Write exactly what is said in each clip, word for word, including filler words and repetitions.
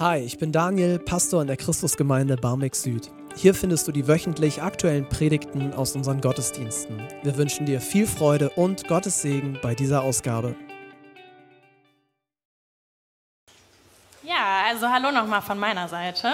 Hi, ich bin Daniel, Pastor in der Christusgemeinde Barmbek Süd. Hier findest du die wöchentlich aktuellen Predigten aus unseren Gottesdiensten. Wir wünschen dir viel Freude und Gottes Segen bei dieser Ausgabe. Ja, also hallo nochmal von meiner Seite.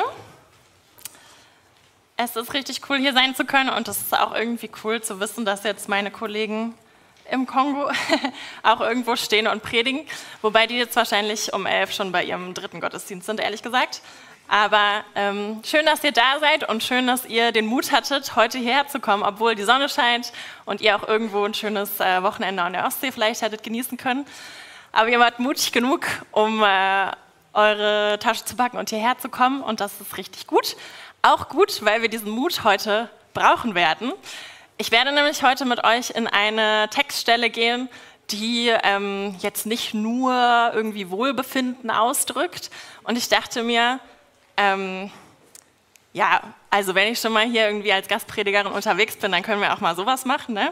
Es ist richtig cool, hier sein zu können und es ist auch irgendwie cool zu wissen, dass jetzt meine Kollegen im Kongo auch irgendwo stehen und predigen, wobei die jetzt wahrscheinlich um elf schon bei ihrem dritten Gottesdienst sind, ehrlich gesagt. Aber ähm, schön, dass ihr da seid und schön, dass ihr den Mut hattet, heute hierher zu kommen, obwohl die Sonne scheint und ihr auch irgendwo ein schönes äh, Wochenende an der Ostsee vielleicht hättet genießen können. Aber ihr wart mutig genug, um äh, eure Tasche zu packen und hierher zu kommen und das ist richtig gut. Auch gut, weil wir diesen Mut heute brauchen werden. Ich werde nämlich heute mit euch in eine Textstelle gehen, die ähm, jetzt nicht nur irgendwie Wohlbefinden ausdrückt. Und ich dachte mir, ähm, ja, also wenn ich schon mal hier irgendwie als Gastpredigerin unterwegs bin, dann können wir auch mal sowas machen, ne?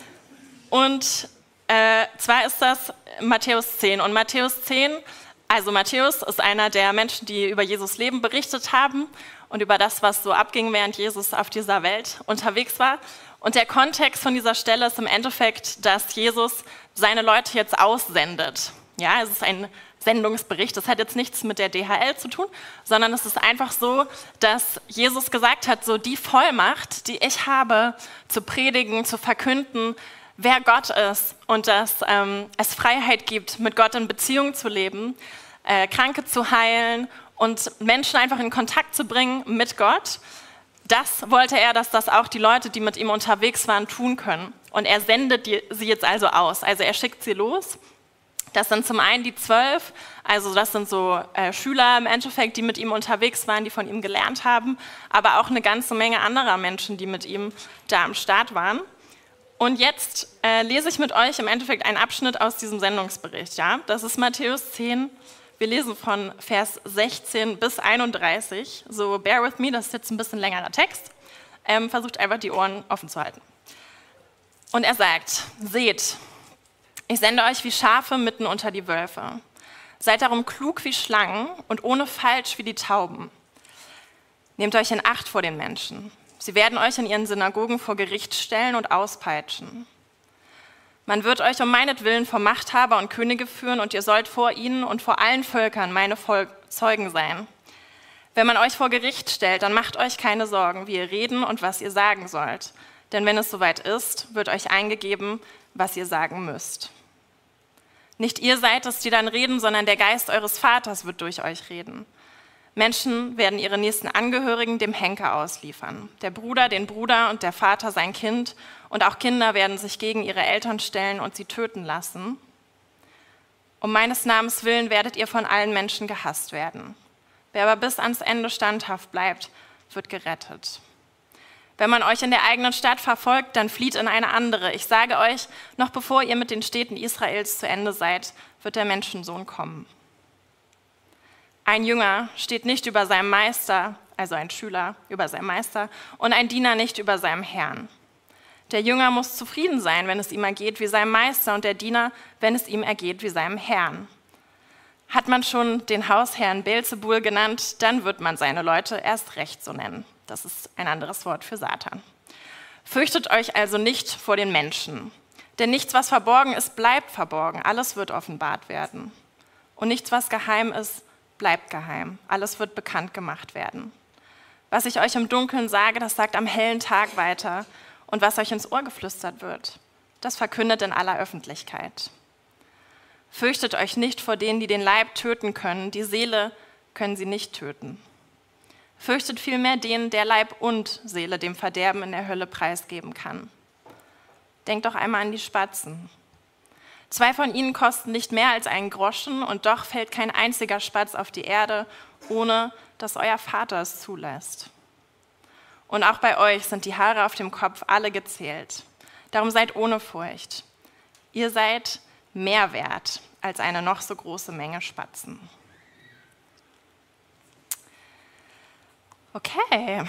Und äh, zwar ist das Matthäus zehn. Und Matthäus zehn, also Matthäus ist einer der Menschen, die über Jesus Leben berichtet haben und über das, was so abging, während Jesus auf dieser Welt unterwegs war. Und der Kontext von dieser Stelle ist im Endeffekt, dass Jesus seine Leute jetzt aussendet. Ja, es ist ein Sendungsbericht. Das hat jetzt nichts mit der D H L zu tun, sondern es ist einfach so, dass Jesus gesagt hat, so die Vollmacht, die ich habe, zu predigen, zu verkünden, wer Gott ist und dass ähm, es Freiheit gibt, mit Gott in Beziehung zu leben, äh, Kranke zu heilen und Menschen einfach in Kontakt zu bringen mit Gott. Das wollte er, dass das auch die Leute, die mit ihm unterwegs waren, tun können. Und er sendet die, sie jetzt also aus. Also er schickt sie los. Das sind zum einen die zwölf, also das sind so äh, Schüler im Endeffekt, die mit ihm unterwegs waren, die von ihm gelernt haben, aber auch eine ganze Menge anderer Menschen, die mit ihm da am Start waren. Und jetzt äh, lese ich mit euch im Endeffekt einen Abschnitt aus diesem Sendungsbericht. Ja? Das ist Matthäus zehn. Wir lesen von Vers sechzehn bis einunddreißig, so bear with me, das ist jetzt ein bisschen längerer Text. Ähm, versucht einfach die Ohren offen zu halten. Und er sagt, seht, ich sende euch wie Schafe mitten unter die Wölfe. Seid darum klug wie Schlangen und ohne Falsch wie die Tauben. Nehmt euch in Acht vor den Menschen. Sie werden euch in ihren Synagogen vor Gericht stellen und auspeitschen. Man wird euch um meinetwillen vor Machthaber und Könige führen und ihr sollt vor ihnen und vor allen Völkern meine Vol- Zeugen sein. Wenn man euch vor Gericht stellt, dann macht euch keine Sorgen, wie ihr reden und was ihr sagen sollt. Denn wenn es soweit ist, wird euch eingegeben, was ihr sagen müsst. Nicht ihr seid es, die dann reden, sondern der Geist eures Vaters wird durch euch reden. Menschen werden ihre nächsten Angehörigen dem Henker ausliefern. Der Bruder den Bruder und der Vater sein Kind. Und auch Kinder werden sich gegen ihre Eltern stellen und sie töten lassen. Um meines Namens willen werdet ihr von allen Menschen gehasst werden. Wer aber bis ans Ende standhaft bleibt, wird gerettet. Wenn man euch in der eigenen Stadt verfolgt, dann flieht in eine andere. Ich sage euch, noch bevor ihr mit den Städten Israels zu Ende seid, wird der Menschensohn kommen. Ein Jünger steht nicht über seinem Meister, also ein Schüler über seinem Meister, und ein Diener nicht über seinem Herrn. Der Jünger muss zufrieden sein, wenn es ihm ergeht wie seinem Meister, und der Diener, wenn es ihm ergeht wie seinem Herrn. Hat man schon den Hausherrn Beelzebul genannt, dann wird man seine Leute erst recht so nennen. Das ist ein anderes Wort für Satan. Fürchtet euch also nicht vor den Menschen, denn nichts, was verborgen ist, bleibt verborgen. Alles wird offenbart werden. Und nichts, was geheim ist, bleibt geheim. Alles wird bekannt gemacht werden. Was ich euch im Dunkeln sage, das sagt am hellen Tag weiter. Und was euch ins Ohr geflüstert wird, das verkündet in aller Öffentlichkeit. Fürchtet euch nicht vor denen, die den Leib töten können. Die Seele können sie nicht töten. Fürchtet vielmehr den, der Leib und Seele dem Verderben in der Hölle preisgeben kann. Denkt doch einmal an die Spatzen. Zwei von ihnen kosten nicht mehr als einen Groschen und doch fällt kein einziger Spatz auf die Erde, ohne dass euer Vater es zulässt. Und auch bei euch sind die Haare auf dem Kopf alle gezählt. Darum seid ohne Furcht. Ihr seid mehr wert als eine noch so große Menge Spatzen. Okay.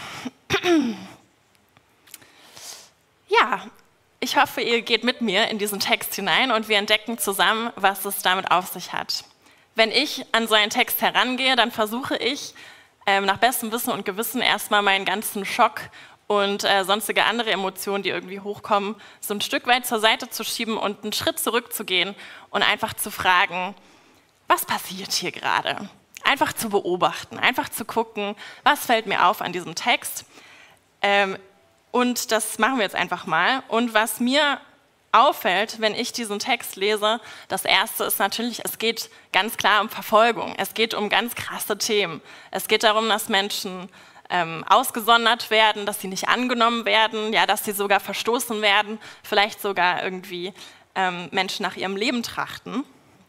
Ja, ich hoffe, ihr geht mit mir in diesen Text hinein und wir entdecken zusammen, was es damit auf sich hat. wenn ich an so einen Text herangehe, dann versuche ich ähm, nach bestem Wissen und Gewissen erstmal meinen ganzen Schock und äh, sonstige andere Emotionen, die irgendwie hochkommen, so ein Stück weit zur Seite zu schieben und einen Schritt zurückzugehen und einfach zu fragen, was passiert hier gerade? Einfach zu beobachten, einfach zu gucken, was fällt mir auf an diesem Text. Ähm, und das machen wir jetzt einfach mal. Und was mir auffällt, wenn ich diesen Text lese, das Erste ist natürlich, es geht ganz klar um Verfolgung. Es geht um ganz krasse Themen. Es geht darum, dass Menschen ähm, ausgesondert werden, dass sie nicht angenommen werden, ja, dass sie sogar verstoßen werden, vielleicht sogar irgendwie ähm, Menschen nach ihrem Leben trachten.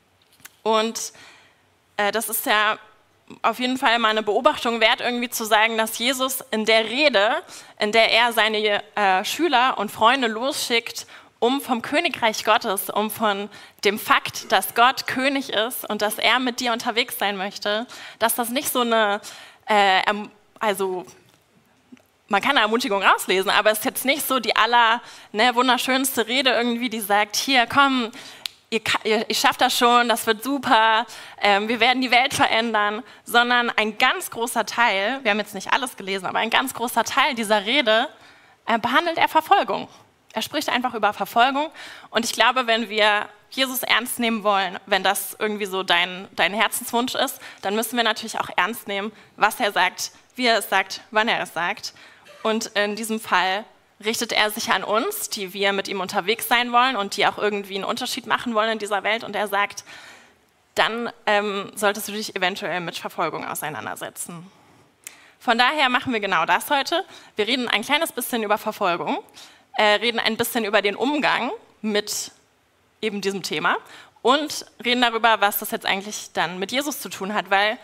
Und äh, das ist ja auf jeden Fall mal eine Beobachtung wert, irgendwie zu sagen, dass Jesus in der Rede, in der er seine äh, Schüler und Freunde losschickt, um vom Königreich Gottes, um von dem Fakt, dass Gott König ist und dass er mit dir unterwegs sein möchte, dass das nicht so eine, äh, also man kann eine Ermutigung rauslesen, aber es ist jetzt nicht so die aller ne, wunderschönste Rede irgendwie, die sagt, hier komm, ihr, ihr, ihr schafft das schon, das wird super, ähm, wir werden die Welt verändern, sondern ein ganz großer Teil, wir haben jetzt nicht alles gelesen, aber ein ganz großer Teil dieser Rede äh, behandelt er Verfolgung. Er spricht einfach über Verfolgung und ich glaube, wenn wir Jesus ernst nehmen wollen, wenn das irgendwie so dein, dein Herzenswunsch ist, dann müssen wir natürlich auch ernst nehmen, was er sagt, wie er es sagt, wann er es sagt. Und in diesem Fall richtet er sich an uns, die wir mit ihm unterwegs sein wollen und die auch irgendwie einen Unterschied machen wollen in dieser Welt. Und er sagt, dann ähm, solltest du dich eventuell mit Verfolgung auseinandersetzen. Von daher machen wir genau das heute. Wir reden ein kleines bisschen über Verfolgung. Äh, reden ein bisschen über den Umgang mit eben diesem Thema und reden darüber, was das jetzt eigentlich dann mit Jesus zu tun hat, weil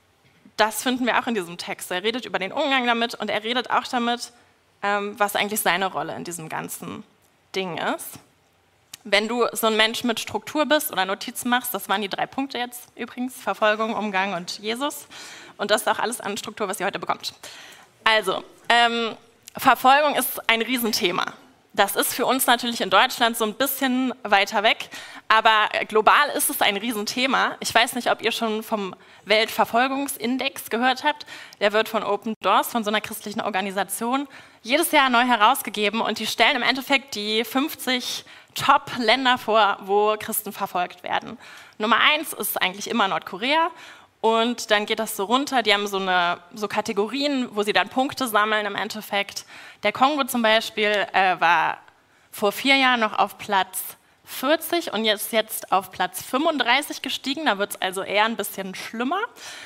das finden wir auch in diesem Text. Er redet über den Umgang damit und er redet auch damit, ähm, was eigentlich seine Rolle in diesem ganzen Ding ist. Wenn du so ein Mensch mit Struktur bist oder Notizen machst, das waren die drei Punkte jetzt übrigens, Verfolgung, Umgang und Jesus. Und das ist auch alles an Struktur, was ihr heute bekommt. Also, ähm, Verfolgung ist ein Riesenthema. Das ist für uns natürlich in Deutschland so ein bisschen weiter weg, aber global ist es ein Riesenthema. Ich weiß nicht, ob ihr schon vom Weltverfolgungsindex gehört habt. Der wird von Open Doors, von so einer christlichen Organisation, jedes Jahr neu herausgegeben und die stellen im Endeffekt die fünfzig Top-Länder vor, wo Christen verfolgt werden. Nummer eins ist eigentlich immer Nordkorea. Und dann geht das so runter, die haben so, eine, so Kategorien, wo sie dann Punkte sammeln im Endeffekt. Der Kongo zum Beispiel äh, war vor vier Jahren noch auf Platz vierzig und jetzt, jetzt auf Platz fünfunddreißig gestiegen, da wird es also eher ein bisschen schlimmer.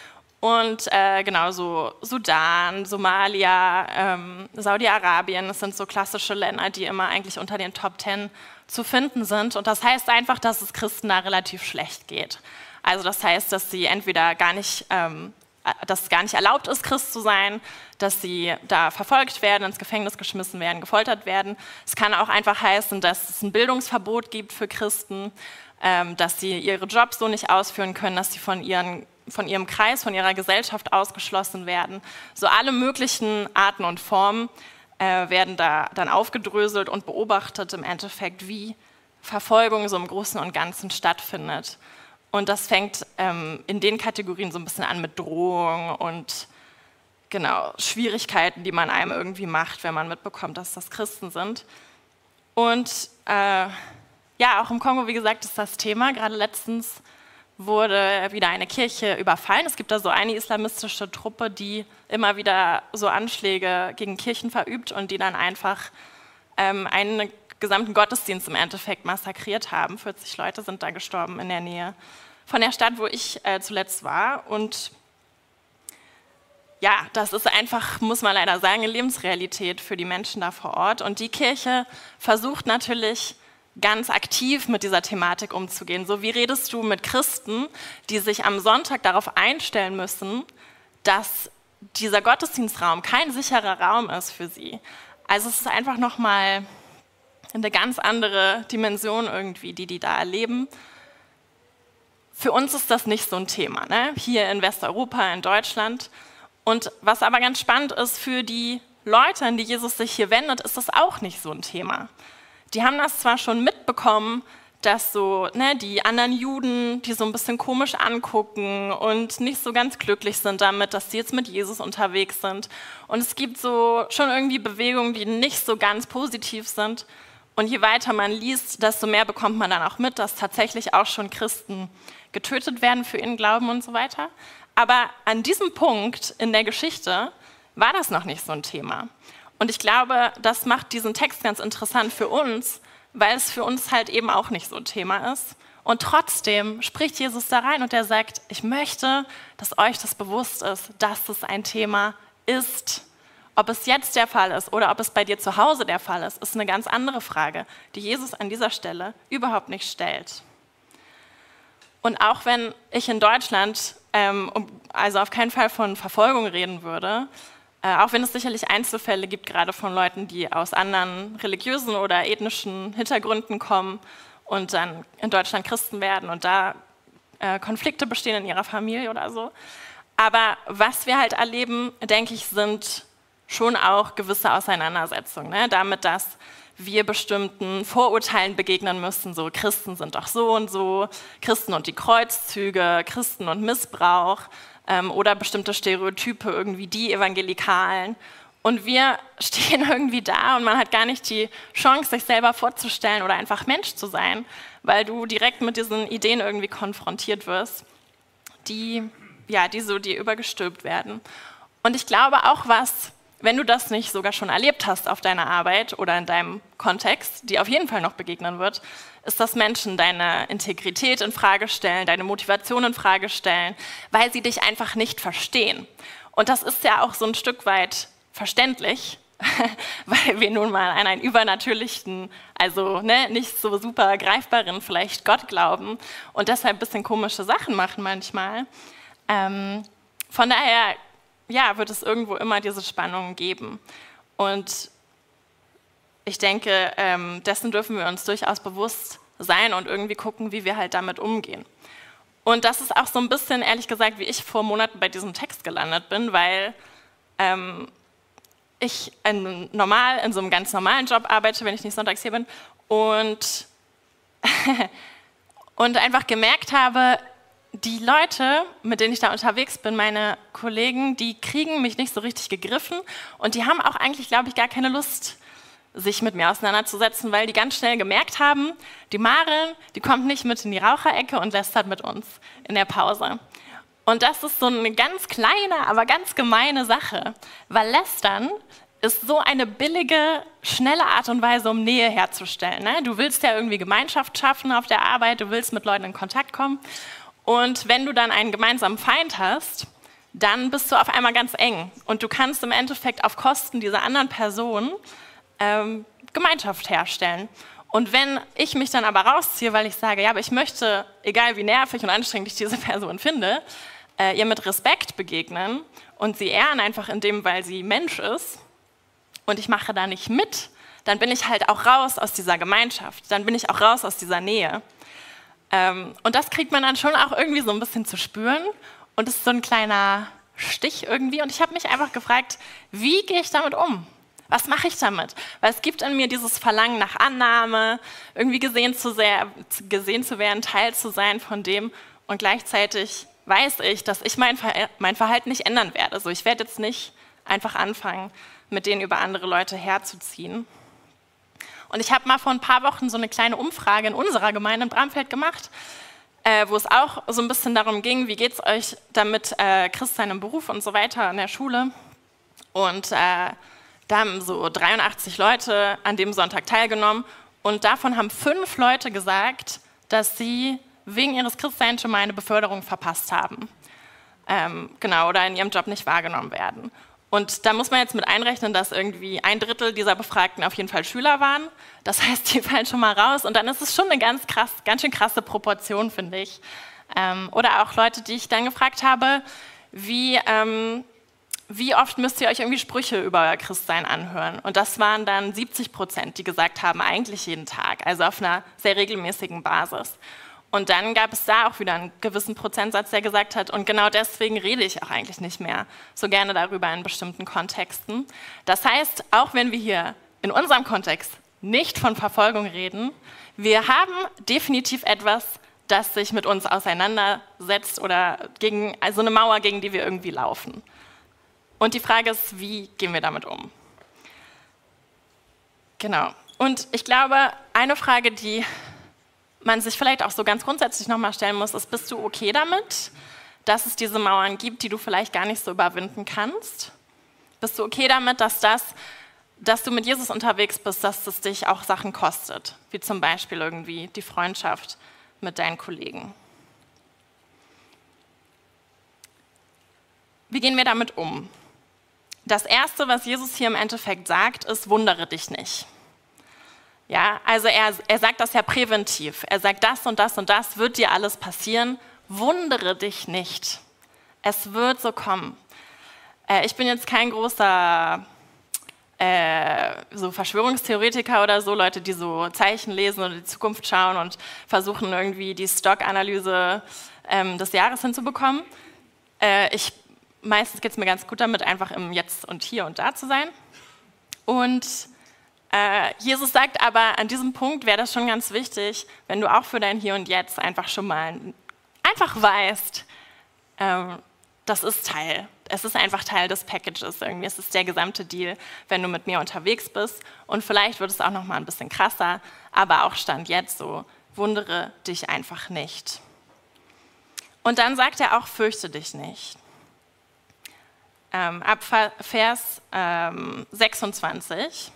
Und äh, genau so Sudan, Somalia, ähm, Saudi-Arabien, das sind so klassische Länder, die immer eigentlich unter den Top Ten zu finden sind. Und das heißt einfach, dass es Christen da relativ schlecht geht. Also das heißt, dass sie entweder gar nicht, ähm, dass es gar nicht erlaubt ist, Christ zu sein, dass sie da verfolgt werden, ins Gefängnis geschmissen werden, gefoltert werden. Es kann auch einfach heißen, dass es ein Bildungsverbot gibt für Christen, ähm, dass sie ihre Jobs so nicht ausführen können, dass sie von, ihren, von ihrem Kreis, von ihrer Gesellschaft ausgeschlossen werden. So alle möglichen Arten und Formen äh, werden da dann aufgedröselt und beobachtet im Endeffekt, wie Verfolgung so im Großen und Ganzen stattfindet. Und das fängt ähm, in den Kategorien so ein bisschen an mit Drohung und genau, Schwierigkeiten, die man einem irgendwie macht, wenn man mitbekommt, dass das Christen sind. Und äh, ja, auch im Kongo, wie gesagt, ist das Thema. Gerade letztens wurde wieder eine Kirche überfallen. Es gibt da so eine islamistische Truppe, die immer wieder so Anschläge gegen Kirchen verübt und die dann einfach ähm, einen gesamten Gottesdienst im Endeffekt massakriert haben. vierzig Leute sind da gestorben in der Nähe von der Stadt, wo ich äh, zuletzt war. Und ja, das ist einfach, muss man leider sagen, eine Lebensrealität für die Menschen da vor Ort. Und die Kirche versucht natürlich ganz aktiv mit dieser Thematik umzugehen. So wie redest du mit Christen, die sich am Sonntag darauf einstellen müssen, dass dieser Gottesdienstraum kein sicherer Raum ist für sie. Also es ist einfach nochmal eine ganz andere Dimension irgendwie, die die da erleben. Für uns ist das nicht so ein Thema, ne? Hier in Westeuropa, in Deutschland. Und was aber ganz spannend ist, für die Leute, an die Jesus sich hier wendet, ist das auch nicht so ein Thema. Die haben das zwar schon mitbekommen, dass so ne, die anderen Juden, die so ein bisschen komisch angucken und nicht so ganz glücklich sind damit, dass sie jetzt mit Jesus unterwegs sind. Und es gibt so schon irgendwie Bewegungen, die nicht so ganz positiv sind. Und je weiter man liest, desto mehr bekommt man dann auch mit, dass tatsächlich auch schon Christen getötet werden für ihren Glauben und so weiter. Aber an diesem Punkt in der Geschichte war das noch nicht so ein Thema. Und ich glaube, das macht diesen Text ganz interessant für uns, weil es für uns halt eben auch nicht so ein Thema ist. Und trotzdem spricht Jesus da rein und er sagt, ich möchte, dass euch das bewusst ist, dass es ein Thema ist. Ob es jetzt der Fall ist oder ob es bei dir zu Hause der Fall ist, ist eine ganz andere Frage, die Jesus an dieser Stelle überhaupt nicht stellt. Und auch wenn ich in Deutschland, ähm, also auf keinen Fall von Verfolgung reden würde, äh, auch wenn es sicherlich Einzelfälle gibt, gerade von Leuten, die aus anderen religiösen oder ethnischen Hintergründen kommen und dann in Deutschland Christen werden und da äh, Konflikte bestehen in ihrer Familie oder so. Aber was wir halt erleben, denke ich, sind schon auch gewisse Auseinandersetzungen, ne? Damit, dass wir bestimmten Vorurteilen begegnen müssen, so Christen sind doch so und so, Christen und die Kreuzzüge, Christen und Missbrauch ähm, oder bestimmte Stereotype, irgendwie die Evangelikalen. Und wir stehen irgendwie da und man hat gar nicht die Chance, sich selber vorzustellen oder einfach Mensch zu sein, weil du direkt mit diesen Ideen irgendwie konfrontiert wirst, die, ja, die so dir übergestülpt werden. Und ich glaube auch, was wenn du das nicht sogar schon erlebt hast auf deiner Arbeit oder in deinem Kontext, die auf jeden Fall noch begegnen wird, ist, dass Menschen deine Integrität in Frage stellen, deine Motivation in Frage stellen, weil sie dich einfach nicht verstehen. Und das ist ja auch so ein Stück weit verständlich, weil wir nun mal an einen übernatürlichen, also ne, nicht so super greifbaren vielleicht Gott glauben und deshalb ein bisschen komische Sachen machen manchmal. Ähm, von daher ja, wird es irgendwo immer diese Spannungen geben. Und ich denke, ähm, dessen dürfen wir uns durchaus bewusst sein und irgendwie gucken, wie wir halt damit umgehen. Und das ist auch so ein bisschen, ehrlich gesagt, wie ich vor Monaten bei diesem Text gelandet bin, weil ähm, ich in, normal, in so einem ganz normalen Job arbeite, wenn ich nicht sonntags hier bin, und, und einfach gemerkt habe, die Leute, mit denen ich da unterwegs bin, meine Kollegen, die kriegen mich nicht so richtig gegriffen und die haben auch eigentlich, glaube ich, gar keine Lust, sich mit mir auseinanderzusetzen, weil die ganz schnell gemerkt haben, die Maren, die kommt nicht mit in die Raucherecke und lästert mit uns in der Pause. Und das ist so eine ganz kleine, aber ganz gemeine Sache, weil Lästern ist so eine billige, schnelle Art und Weise, um Nähe herzustellen. Ne? Du willst ja irgendwie Gemeinschaft schaffen auf der Arbeit, du willst mit Leuten in Kontakt kommen. Und wenn du dann einen gemeinsamen Feind hast, dann bist du auf einmal ganz eng. Und du kannst im Endeffekt auf Kosten dieser anderen Person ähm, Gemeinschaft herstellen. Und wenn ich mich dann aber rausziehe, weil ich sage, ja, aber ich möchte, egal wie nervig und anstrengend ich diese Person finde, äh, ihr mit Respekt begegnen und sie ehren einfach in dem, weil sie Mensch ist und ich mache da nicht mit, dann bin ich halt auch raus aus dieser Gemeinschaft. Dann bin ich auch raus aus dieser Nähe. Und das kriegt man dann schon auch irgendwie so ein bisschen zu spüren und das ist so ein kleiner Stich irgendwie und ich habe mich einfach gefragt, wie gehe ich damit um? Was mache ich damit? Weil es gibt in mir dieses Verlangen nach Annahme, irgendwie gesehen zu, sehr, gesehen zu werden, Teil zu sein von dem und gleichzeitig weiß ich, dass ich mein, Ver- mein Verhalten nicht ändern werde. Also ich werde jetzt nicht einfach anfangen, mit denen über andere Leute herzuziehen. Und ich habe mal vor ein paar Wochen so eine kleine Umfrage in unserer Gemeinde in Bramfeld gemacht, äh, wo es auch so ein bisschen darum ging, wie geht es euch damit, äh, Christsein im Beruf und so weiter in der Schule. Und äh, da haben so dreiundachtzig Leute an dem Sonntag teilgenommen und davon haben fünf Leute gesagt, dass sie wegen ihres Christseins schon mal eine Beförderung verpasst haben. Ähm, genau, oder in ihrem Job nicht wahrgenommen werden. Und da muss man jetzt mit einrechnen, dass irgendwie ein Drittel dieser Befragten auf jeden Fall Schüler waren. Das heißt, die fallen schon mal raus. Und dann ist es schon eine ganz, krass, ganz schön krasse Proportion, finde ich. Ähm, oder auch Leute, die ich dann gefragt habe, wie, ähm, wie oft müsst ihr euch irgendwie Sprüche über euer Christsein anhören? Und das waren dann siebzig Prozent, die gesagt haben, eigentlich jeden Tag, also auf einer sehr regelmäßigen Basis. Und dann gab es da auch wieder einen gewissen Prozentsatz, der gesagt hat, und genau deswegen rede ich auch eigentlich nicht mehr so gerne darüber in bestimmten Kontexten. Das heißt, auch wenn wir hier in unserem Kontext nicht von Verfolgung reden. Wir haben definitiv etwas, das sich mit uns auseinandersetzt oder gegen, also eine Mauer, gegen die wir irgendwie laufen. Und die Frage ist, wie gehen wir damit um? Genau. Und ich glaube, eine Frage, die man sich vielleicht auch so ganz grundsätzlich nochmal stellen muss, ist, bist du okay damit, dass es diese Mauern gibt, die du vielleicht gar nicht so überwinden kannst? Bist du okay damit, dass das, dass du mit Jesus unterwegs bist, dass es dich auch Sachen kostet, wie zum Beispiel irgendwie die Freundschaft mit deinen Kollegen? Wie gehen wir damit um? Das Erste, was Jesus hier im Endeffekt sagt, ist, wundere dich nicht. Ja, also er, er sagt das ja präventiv. Er sagt, das und das und das wird dir alles passieren. Wundere dich nicht. Es wird so kommen. Äh, ich bin jetzt kein großer äh, so Verschwörungstheoretiker oder so, Leute, die so Zeichen lesen oder die Zukunft schauen und versuchen irgendwie die Stock-Analyse ähm, des Jahres hinzubekommen. Äh, ich, meistens geht es mir ganz gut damit, einfach im Jetzt und Hier und Da zu sein. Und äh, Jesus sagt aber, an diesem Punkt wäre das schon ganz wichtig, wenn du auch für dein Hier und Jetzt einfach schon mal einfach weißt, ähm, das ist Teil, es ist einfach Teil des Packages irgendwie, es ist der gesamte Deal, wenn du mit mir unterwegs bist und vielleicht wird es auch noch mal ein bisschen krasser, aber auch Stand jetzt so, wundere dich einfach nicht. Und dann sagt er auch, fürchte dich nicht. Ähm, ab Vers ähm, sechsundzwanzig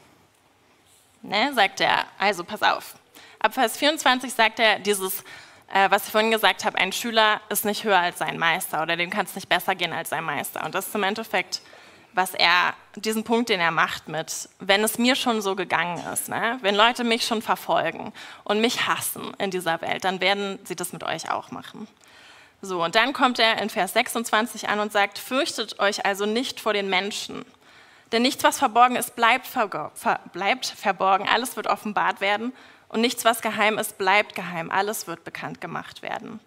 ne, sagt er, also pass auf, ab Vers vierundzwanzig sagt er dieses, Äh, was ich vorhin gesagt habe, ein Schüler ist nicht höher als sein Meister oder dem kann es nicht besser gehen als sein Meister. Und das ist im Endeffekt, was er, diesen Punkt, den er macht mit, wenn es mir schon so gegangen ist, ne? Wenn Leute mich schon verfolgen und mich hassen in dieser Welt, dann werden sie das mit euch auch machen. So, und dann kommt er in Vers sechsundzwanzig an und sagt, fürchtet euch also nicht vor den Menschen. Denn nichts, was verborgen ist, bleibt, vergo- ver- bleibt verborgen, alles wird offenbart werden. Und nichts, was geheim ist, bleibt geheim. Alles wird bekannt gemacht werden.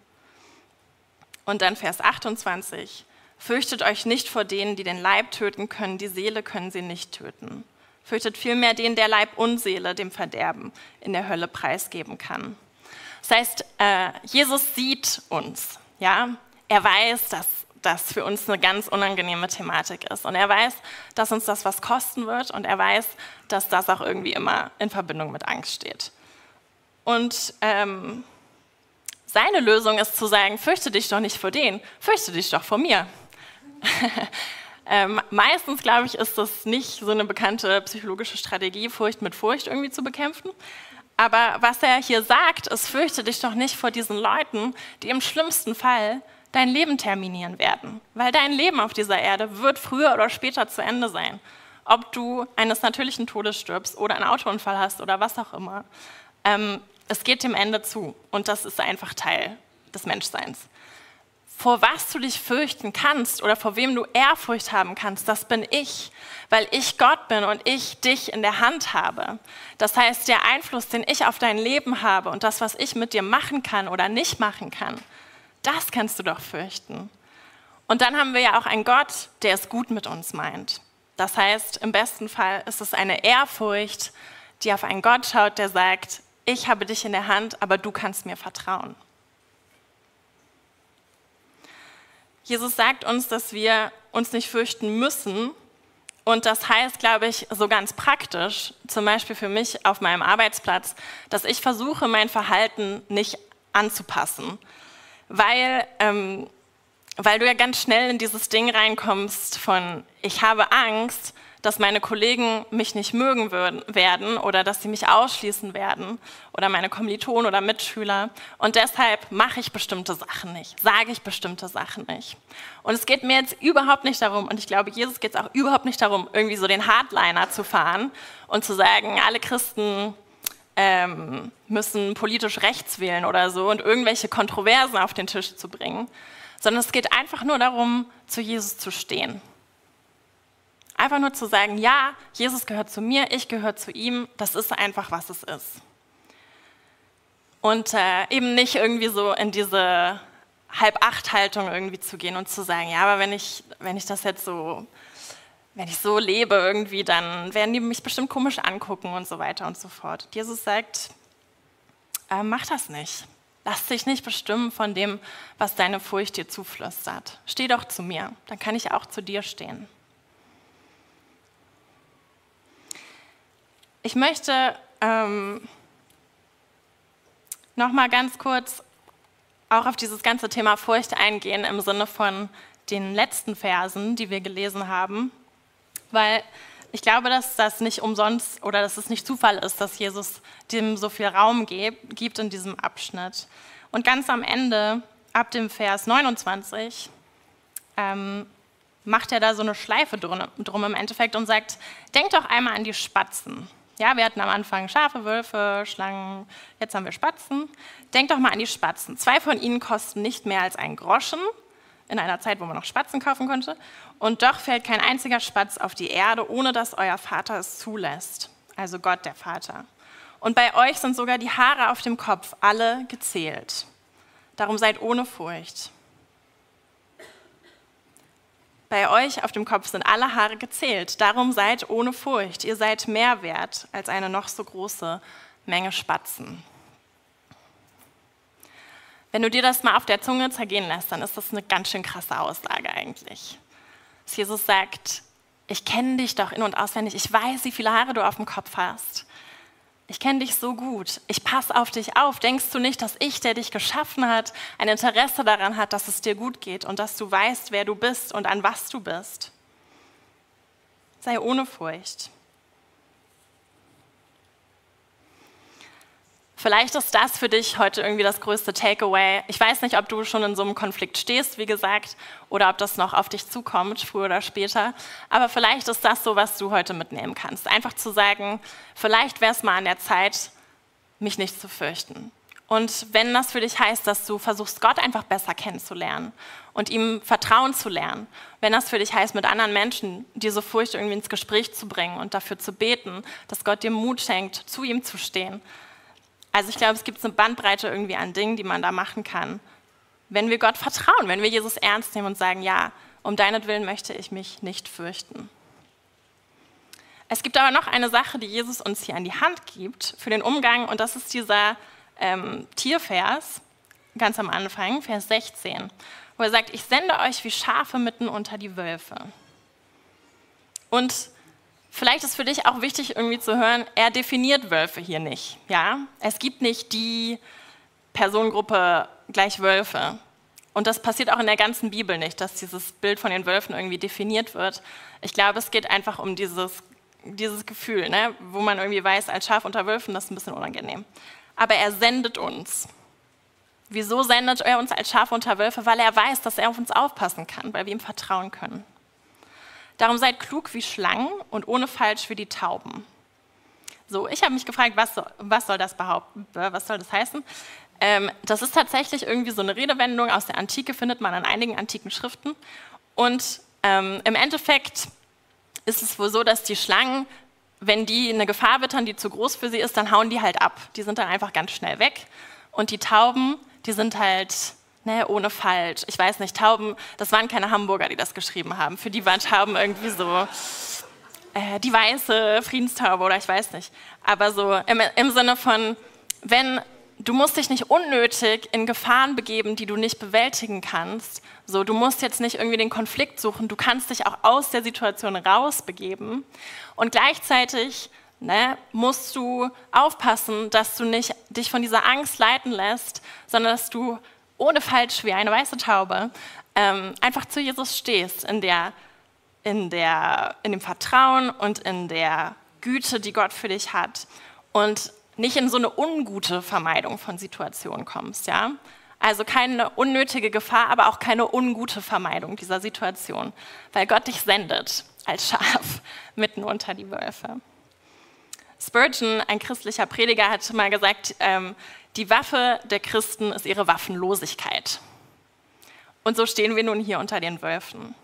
Und dann Vers achtundzwanzig. Fürchtet euch nicht vor denen, die den Leib töten können, die Seele können sie nicht töten. Fürchtet vielmehr den, der Leib und Seele dem Verderben in der Hölle preisgeben kann. Das heißt, äh, Jesus sieht uns. Ja? Er weiß, dass das für uns eine ganz unangenehme Thematik ist. Und er weiß, dass uns das was kosten wird. Und er weiß, dass das auch irgendwie immer in Verbindung mit Angst steht. Und ähm, seine Lösung ist zu sagen, fürchte dich doch nicht vor denen, fürchte dich doch vor mir. ähm, meistens, glaube ich, ist das nicht so eine bekannte psychologische Strategie, Furcht mit Furcht irgendwie zu bekämpfen. Aber was er hier sagt, ist, fürchte dich doch nicht vor diesen Leuten, die im schlimmsten Fall dein Leben terminieren werden. Weil dein Leben auf dieser Erde wird früher oder später zu Ende sein. Ob du eines natürlichen Todes stirbst oder einen Autounfall hast oder was auch immer. Ähm, Es geht dem Ende zu und das ist einfach Teil des Menschseins. Vor was du dich fürchten kannst oder vor wem du Ehrfurcht haben kannst, das bin ich, weil ich Gott bin und ich dich in der Hand habe. Das heißt, der Einfluss, den ich auf dein Leben habe und das, was ich mit dir machen kann oder nicht machen kann, das kannst du doch fürchten. Und dann haben wir ja auch einen Gott, der es gut mit uns meint. Das heißt, im besten Fall ist es eine Ehrfurcht, die auf einen Gott schaut, der sagt, ich habe dich in der Hand, aber du kannst mir vertrauen. Jesus sagt uns, dass wir uns nicht fürchten müssen. Und das heißt, glaube ich, so ganz praktisch, zum Beispiel für mich auf meinem Arbeitsplatz, dass ich versuche, mein Verhalten nicht anzupassen. Weil, ähm, weil du ja ganz schnell in dieses Ding reinkommst von, ich habe Angst, dass meine Kollegen mich nicht mögen würden, werden oder dass sie mich ausschließen werden oder meine Kommilitonen oder Mitschüler. Und deshalb mache ich bestimmte Sachen nicht, sage ich bestimmte Sachen nicht. Und es geht mir jetzt überhaupt nicht darum, und ich glaube, Jesus geht es auch überhaupt nicht darum, irgendwie so den Hardliner zu fahren und zu sagen, alle Christen ähm, müssen politisch rechts wählen oder so und irgendwelche Kontroversen auf den Tisch zu bringen, sondern es geht einfach nur darum, zu Jesus zu stehen. Einfach nur zu sagen, ja, Jesus gehört zu mir, ich gehöre zu ihm, das ist einfach, was es ist. Und äh, eben nicht irgendwie so in diese Halb-Acht-Haltung irgendwie zu gehen und zu sagen, ja, aber wenn ich, wenn ich das jetzt so wenn ich so lebe irgendwie, dann werden die mich bestimmt komisch angucken und so weiter und so fort. Jesus sagt, äh, mach das nicht. Lass dich nicht bestimmen von dem, was deine Furcht dir zuflüstert. Steh doch zu mir, dann kann ich auch zu dir stehen. Ich möchte ähm, noch mal ganz kurz auch auf dieses ganze Thema Furcht eingehen im Sinne von den letzten Versen, die wir gelesen haben, weil ich glaube, dass das nicht umsonst oder dass es nicht Zufall ist, dass Jesus dem so viel Raum gibt in diesem Abschnitt. Und ganz am Ende, ab dem Vers neunundzwanzig, ähm, macht er da so eine Schleife drum, drum im Endeffekt und sagt, denkt doch einmal an die Spatzen. Ja, wir hatten am Anfang Schafe, Wölfe, Schlangen, jetzt haben wir Spatzen. Denkt doch mal an die Spatzen. Zwei von ihnen kosten nicht mehr als einen Groschen, in einer Zeit, wo man noch Spatzen kaufen konnte. Und doch fällt kein einziger Spatz auf die Erde, ohne dass euer Vater es zulässt. Also Gott, der Vater. Und bei euch sind sogar die Haare auf dem Kopf alle gezählt. Darum seid ohne Furcht. Bei euch auf dem Kopf sind alle Haare gezählt. Darum seid ohne Furcht. Ihr seid mehr wert als eine noch so große Menge Spatzen. Wenn du dir das mal auf der Zunge zergehen lässt, dann ist das eine ganz schön krasse Aussage eigentlich. Dass Jesus sagt, ich kenne dich doch in- und auswendig. Ich weiß, wie viele Haare du auf dem Kopf hast. Ich kenne dich so gut. Ich passe auf dich auf. Denkst du nicht, dass ich, der dich geschaffen hat, ein Interesse daran hat, dass es dir gut geht und dass du weißt, wer du bist und an was du bist? Sei ohne Furcht. Vielleicht ist das für dich heute irgendwie das größte Takeaway. Ich weiß nicht, ob du schon in so einem Konflikt stehst, wie gesagt, oder ob das noch auf dich zukommt, früher oder später. Aber vielleicht ist das so, was du heute mitnehmen kannst. Einfach zu sagen, vielleicht wäre es mal an der Zeit, mich nicht zu fürchten. Und wenn das für dich heißt, dass du versuchst, Gott einfach besser kennenzulernen und ihm Vertrauen zu lernen, wenn das für dich heißt, mit anderen Menschen diese Furcht irgendwie ins Gespräch zu bringen und dafür zu beten, dass Gott dir Mut schenkt, zu ihm zu stehen. Also ich glaube, es gibt eine Bandbreite irgendwie an Dingen, die man da machen kann, wenn wir Gott vertrauen, wenn wir Jesus ernst nehmen und sagen, ja, um deinetwillen möchte ich mich nicht fürchten. Es gibt aber noch eine Sache, die Jesus uns hier an die Hand gibt für den Umgang, und das ist dieser ähm, Tiervers, ganz am Anfang, Vers sechzehn, wo er sagt, ich sende euch wie Schafe mitten unter die Wölfe. Und vielleicht ist für dich auch wichtig, irgendwie zu hören, er definiert Wölfe hier nicht. Ja? Es gibt nicht die Personengruppe gleich Wölfe. Und das passiert auch in der ganzen Bibel nicht, dass dieses Bild von den Wölfen irgendwie definiert wird. Ich glaube, es geht einfach um dieses, dieses Gefühl, ne? Wo man irgendwie weiß, als Schaf unter Wölfen, das ist ein bisschen unangenehm. Aber er sendet uns. Wieso sendet er uns als Schafe unter Wölfe? Weil er weiß, dass er auf uns aufpassen kann, weil wir ihm vertrauen können. Darum seid klug wie Schlangen und ohne Falsch wie die Tauben. So, ich habe mich gefragt, was soll, was soll das behaupten? Was soll das heißen? Ähm, das ist tatsächlich irgendwie so eine Redewendung aus der Antike, findet man in einigen antiken Schriften. Und ähm, im Endeffekt ist es wohl so, dass die Schlangen, wenn die eine Gefahr wittern, die zu groß für sie ist, dann hauen die halt ab. Die sind dann einfach ganz schnell weg. Und die Tauben, die sind halt... Ne, ohne Falsch. Ich weiß nicht, Tauben, das waren keine Hamburger, die das geschrieben haben. Für die waren Tauben irgendwie so äh, die weiße Friedenstaube oder ich weiß nicht. Aber so im, im Sinne von, wenn du musst dich nicht unnötig in Gefahren begeben, die du nicht bewältigen kannst. So, du musst jetzt nicht irgendwie den Konflikt suchen. Du kannst dich auch aus der Situation rausbegeben. Und gleichzeitig ne, musst du aufpassen, dass du nicht dich von dieser Angst leiten lässt, sondern dass du ohne Falsch wie eine weiße Taube, ähm, einfach zu Jesus stehst, in, der, in, der, in dem Vertrauen und in der Güte, die Gott für dich hat und nicht in so eine ungute Vermeidung von Situationen kommst. Ja? Also keine unnötige Gefahr, aber auch keine ungute Vermeidung dieser Situation, weil Gott dich sendet als Schaf mitten unter die Wölfe. Spurgeon, ein christlicher Prediger, hat mal gesagt, ähm, die Waffe der Christen ist ihre Waffenlosigkeit. Und so stehen wir nun hier unter den Wölfen.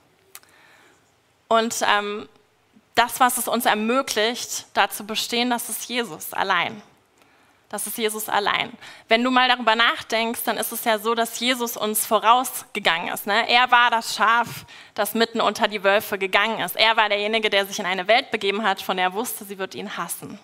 Und ähm, das, was es uns ermöglicht, da zu bestehen, das ist Jesus allein. Das ist Jesus allein. Wenn du mal darüber nachdenkst, dann ist es ja so, dass Jesus uns vorausgegangen ist. Ne? Er war das Schaf, das mitten unter die Wölfe gegangen ist. Er war derjenige, der sich in eine Welt begeben hat, von der er wusste, sie wird ihn hassen.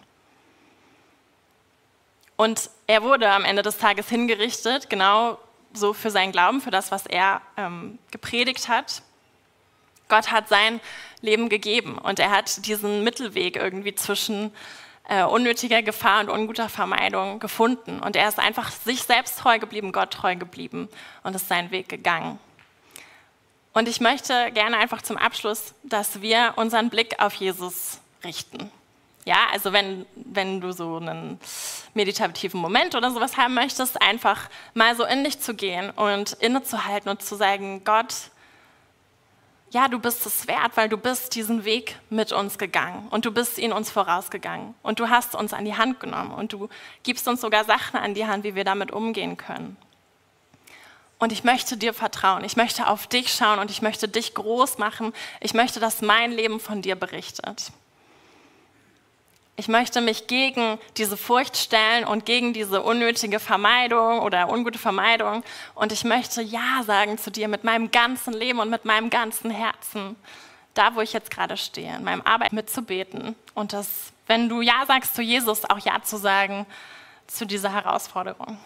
Und er wurde am Ende des Tages hingerichtet, genau so für seinen Glauben, für das, was er ähm, gepredigt hat. Gott hat sein Leben gegeben und er hat diesen Mittelweg irgendwie zwischen Äh, unnötiger Gefahr und unguter Vermeidung gefunden. Und er ist einfach sich selbst treu geblieben, Gott treu geblieben und ist seinen Weg gegangen. Und ich möchte gerne einfach zum Abschluss, dass wir unseren Blick auf Jesus richten. Ja, also wenn, wenn du so einen meditativen Moment oder sowas haben möchtest, einfach mal so in dich zu gehen und innezuhalten und zu sagen, Gott, ja, du bist es wert, weil du bist diesen Weg mit uns gegangen und du bist ihn uns vorausgegangen und du hast uns an die Hand genommen und du gibst uns sogar Sachen an die Hand, wie wir damit umgehen können. Und ich möchte dir vertrauen, ich möchte auf dich schauen und ich möchte dich groß machen. Ich möchte, dass mein Leben von dir berichtet. Ich möchte mich gegen diese Furcht stellen und gegen diese unnötige Vermeidung oder ungute Vermeidung. Und ich möchte Ja sagen zu dir mit meinem ganzen Leben und mit meinem ganzen Herzen. Da, wo ich jetzt gerade stehe, in meinem Arbeit mitzubeten. Und das, wenn du Ja sagst zu Jesus, auch Ja zu sagen zu dieser Herausforderung.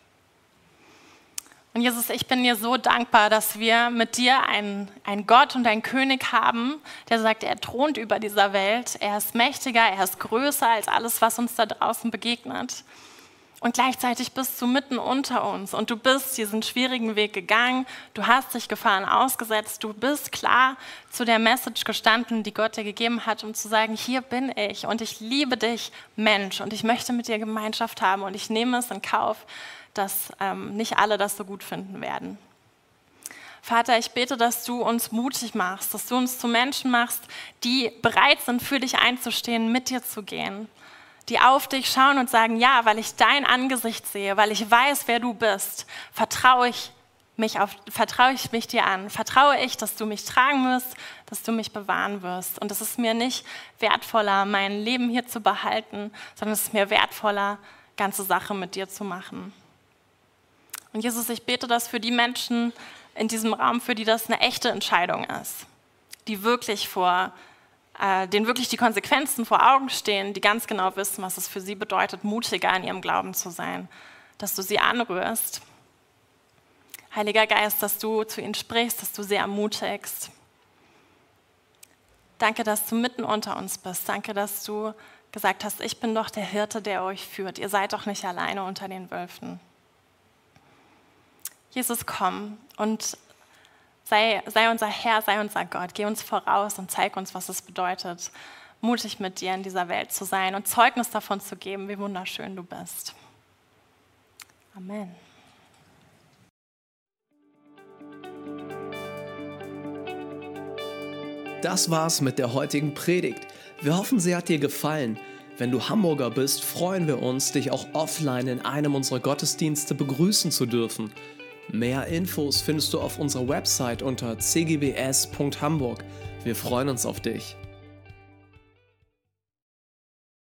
Und Jesus, ich bin dir so dankbar, dass wir mit dir einen, einen Gott und einen König haben, der sagt, er thront über dieser Welt, er ist mächtiger, er ist größer als alles, was uns da draußen begegnet. Und gleichzeitig bist du mitten unter uns und du bist diesen schwierigen Weg gegangen, du hast dich Gefahren ausgesetzt, du bist klar zu der Message gestanden, die Gott dir gegeben hat, um zu sagen, hier bin ich und ich liebe dich, Mensch, und ich möchte mit dir Gemeinschaft haben und ich nehme es in Kauf, dass ähm, nicht alle das so gut finden werden. Vater, ich bete, dass du uns mutig machst, dass du uns zu Menschen machst, die bereit sind, für dich einzustehen, mit dir zu gehen, die auf dich schauen und sagen, ja, weil ich dein Angesicht sehe, weil ich weiß, wer du bist, vertraue ich mich, auf, vertraue ich mich dir an, vertraue ich, dass du mich tragen wirst, dass du mich bewahren wirst. Und es ist mir nicht wertvoller, mein Leben hier zu behalten, sondern es ist mir wertvoller, ganze Sache mit dir zu machen. Und Jesus, ich bete das für die Menschen in diesem Raum, für die das eine echte Entscheidung ist, die wirklich vor, äh, denen wirklich die Konsequenzen vor Augen stehen, die ganz genau wissen, was es für sie bedeutet, mutiger in ihrem Glauben zu sein, dass du sie anrührst. Heiliger Geist, dass du zu ihnen sprichst, dass du sie ermutigst. Danke, dass du mitten unter uns bist. Danke, dass du gesagt hast, ich bin doch der Hirte, der euch führt. Ihr seid doch nicht alleine unter den Wölfen. Jesus, komm und sei, sei unser Herr, sei unser Gott. Geh uns voraus und zeig uns, was es bedeutet, mutig mit dir in dieser Welt zu sein und Zeugnis davon zu geben, wie wunderschön du bist. Amen. Das war's mit der heutigen Predigt. Wir hoffen, sie hat dir gefallen. Wenn du Hamburger bist, freuen wir uns, dich auch offline in einem unserer Gottesdienste begrüßen zu dürfen. Mehr Infos findest du auf unserer Website unter c g b s punkt hamburg. Wir freuen uns auf dich.